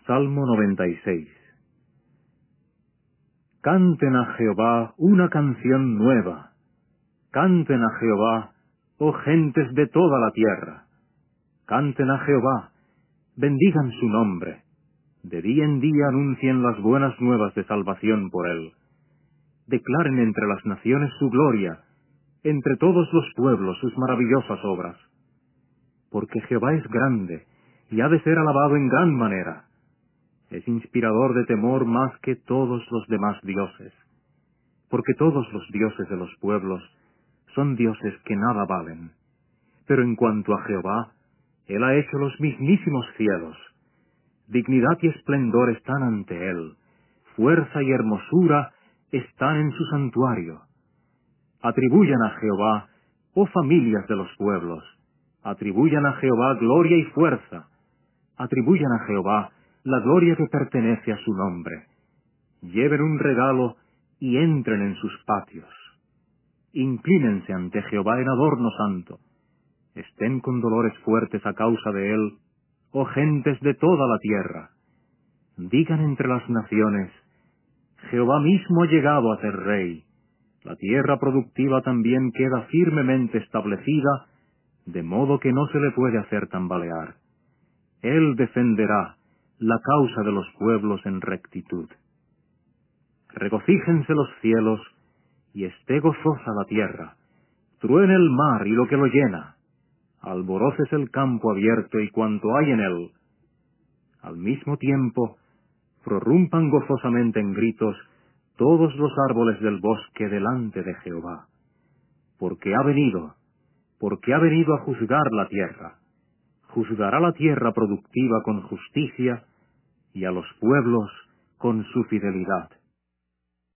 Salmo 96. Canten a Jehová una canción nueva. Canten a Jehová, oh gentes de toda la tierra. Canten a Jehová, bendigan su nombre. De día en día anuncien las buenas nuevas de salvación por él. Declaren entre las naciones su gloria, entre todos los pueblos sus maravillosas obras. Porque Jehová es grande, y ha de ser alabado en gran manera. Es inspirador de temor más que todos los demás dioses. Porque todos los dioses de los pueblos son dioses que nada valen. Pero en cuanto a Jehová, él ha hecho los mismísimos cielos. Dignidad y esplendor están ante él. Fuerza y hermosura están en su santuario. Atribuyan a Jehová, oh familias de los pueblos. Atribuyan a Jehová gloria y fuerza. Atribuyan a Jehová la gloria que pertenece a su nombre. Lleven un regalo y entren en sus patios. Inclínense ante Jehová en adorno santo. Estén con dolores fuertes a causa de él, oh gentes de toda la tierra. Digan entre las naciones, Jehová mismo ha llegado a ser rey. La tierra productiva también queda firmemente establecida, de modo que no se le puede hacer tambalear. Él defenderá la causa de los pueblos en rectitud. Regocíjense los cielos, y esté gozosa la tierra. Truene el mar y lo que lo llena. Alborocese el campo abierto y cuanto hay en él. Al mismo tiempo, prorrumpan gozosamente en gritos todos los árboles del bosque delante de Jehová. Porque ha venido a juzgar la tierra. Juzgará la tierra productiva con justicia, y a los pueblos con su fidelidad.